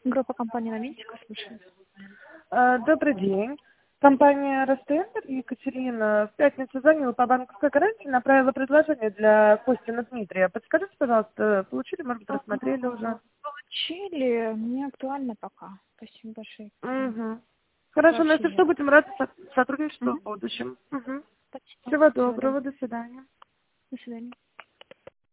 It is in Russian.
Группа компании «Моментика», слушаю. Добрый день. Компания «Ростендер» Екатерина в пятницу звонила по банковской гарантии, направила предложение для Костина Дмитрия. Подскажите, пожалуйста, получили, может быть, рассмотрели уже? Получили, не актуально пока. Спасибо большое. Угу. Хорошо, но если Сообщение. что, будем рады сотрудничеству Мгм. в будущем. Угу. Спасибо. Всего Всего доброго. доброго, до свидания. До свидания.